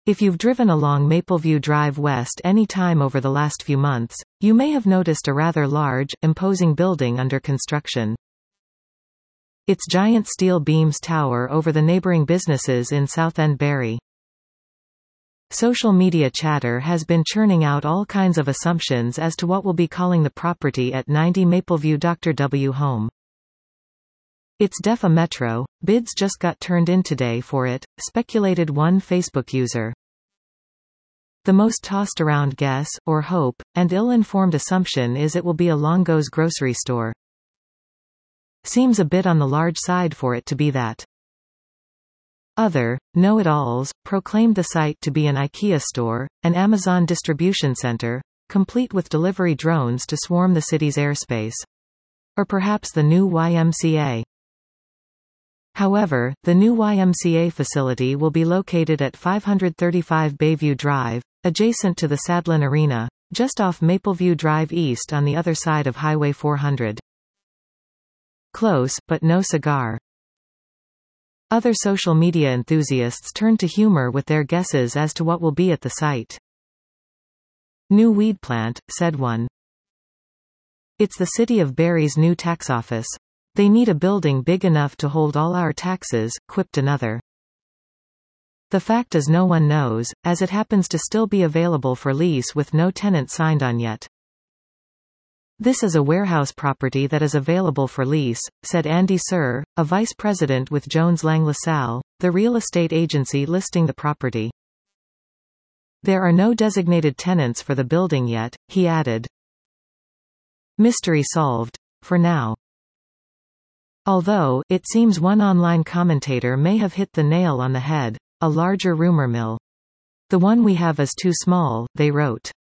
If you've driven along Mapleview Drive West any time over the last few months, you may have noticed a rather large, imposing building under construction. Its giant steel beams tower over the neighboring businesses in Southend Bury. Social media chatter has been churning out all kinds of assumptions as to what will be calling the property at 90 Mapleview Dr. W. Home. It's DEFA Metro, bids just got turned in today for it, speculated one Facebook user. The most tossed around guess, or hope, and ill-informed assumption is it will be a Longo's grocery store. Seems a bit on the large side for it to be that. Other know-it-alls proclaimed the site to be an IKEA store, an Amazon distribution center, complete with delivery drones to swarm the city's airspace. Or perhaps the new YMCA. However, the new YMCA facility will be located at 535 Bayview Drive, adjacent to the Sadlon Arena, just off Mapleview Drive East on the other side of Highway 400. Close, but no cigar. Other social media enthusiasts turn to humor with their guesses as to what will be at the site. New weed plant, said one. It's the City of Barry's new tax office. They need a building big enough to hold all our taxes, quipped another. The fact is no one knows, as it happens to still be available for lease with no tenant signed on yet. This is a warehouse property that is available for lease, said Andy Sir, a vice president with Jones Lang LaSalle, the real estate agency listing the property. There are no designated tenants for the building yet, he added. Mystery solved. For now. Although, it seems one online commentator may have hit the nail on the head, a larger rumor mill. The one we have is too small, they wrote.